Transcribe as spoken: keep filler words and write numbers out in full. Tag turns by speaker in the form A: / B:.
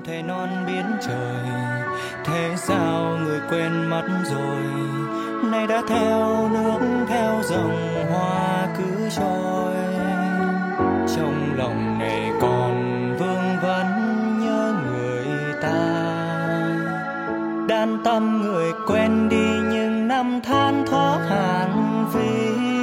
A: thề non biến trời, thế sao người quên mất rồi, nay đã theo nước theo dòng hoa cứ trôi. Trong lòng này còn vương vấn nhớ người ta, đan tâm người quên đi nhưng năm tháng khó hạn vì